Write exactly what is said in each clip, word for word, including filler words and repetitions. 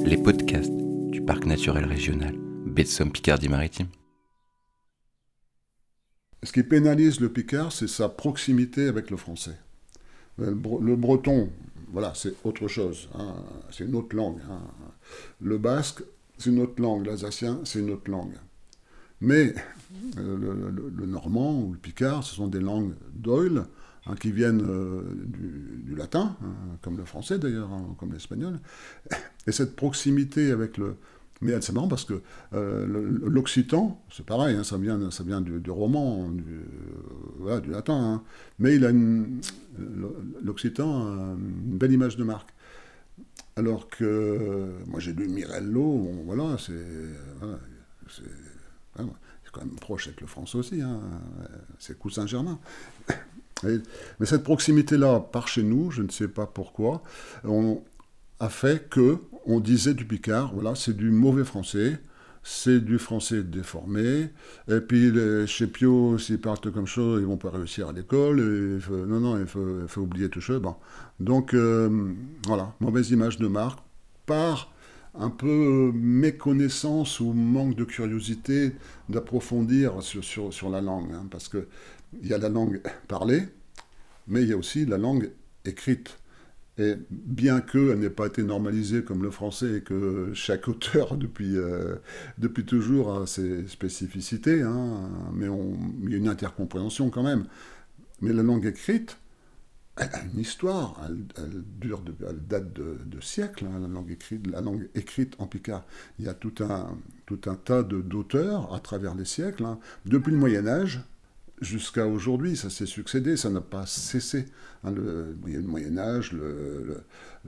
les podcasts du Parc naturel régional Baie de Somme Picardie-Maritime. Ce qui pénalise le picard, c'est sa proximité avec le français. Le, bre- le breton, voilà, c'est autre chose, hein, c'est une autre langue. Hein. Le basque, c'est une autre langue. L'alsacien, c'est une autre langue. Mais euh, le, le- le normand ou le picard, ce sont des langues d'oïl hein, qui viennent euh, du, du latin, hein, comme le français d'ailleurs, hein, comme l'espagnol. Et cette proximité avec le... Mais c'est marrant parce que euh, le- l'occitan, c'est pareil, hein, ça vient, ça vient du, du roman, du, euh, voilà, du latin. Hein. Mais il a une, l'occitan a une belle image de marque. Alors que euh, moi j'ai lu Mirello, bon, voilà, c'est voilà, c'est voilà, c'est quand même proche avec le français aussi, hein, c'est Cousin Saint-Germain. Et- mais cette proximité-là, par chez nous, je ne sais pas pourquoi, on a fait que on disait du picard, voilà, c'est du mauvais français, c'est du français déformé, et puis les, chez Pio, s'ils parlent comme ça, ils vont pas réussir à l'école, et il faut- non, non, il faut, il faut oublier tout ça. Bon. Donc, euh, voilà, mauvaise image de marque, par un peu méconnaissance ou manque de curiosité d'approfondir sur, sur, sur la langue, hein, parce que il y a la langue parlée, mais il y a aussi la langue écrite. Et bien qu'elle n'ait pas été normalisée comme le français et que chaque auteur depuis, euh, depuis toujours a ses spécificités, hein, mais on- il y a une intercompréhension quand même. Mais la langue écrite, elle a une histoire, elle, elle dure, de- elle date de, de siècles, hein, la langue écrite, la langue écrite en picard. Il y a tout un, tout un tas de- d'auteurs à travers les siècles, hein, depuis le Moyen Âge jusqu'à aujourd'hui, ça s'est succédé, ça n'a pas cessé. Hein, le, il y a eu le Moyen Âge, le, le-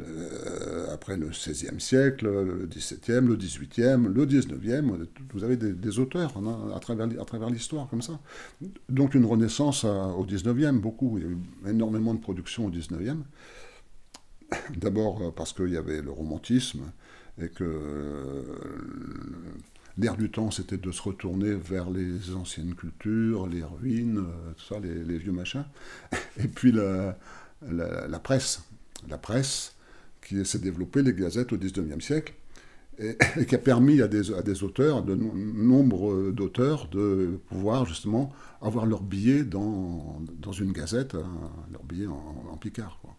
le- après le seizième siècle, le dix-septième, le dix-huitième, le dix-neuvième, vous avez des, des auteurs hein, à travers, à travers l'histoire comme ça. Donc une renaissance à- au dix-neuvième, beaucoup, il y a eu énormément de production au dix-neuvième. D'abord euh, parce qu'il y avait le romantisme et que euh, l'air du temps, c'était de se retourner vers les anciennes cultures, les ruines, euh, tout ça, les, les vieux machins. Et puis la, la, la presse, la presse qui s'est développée, les gazettes au dix-neuvième siècle, et, et qui a permis à des, à des auteurs, de no- nombre d'auteurs, de pouvoir justement avoir leur billet dans, dans une gazette, hein, leur billet en, en Picard, quoi.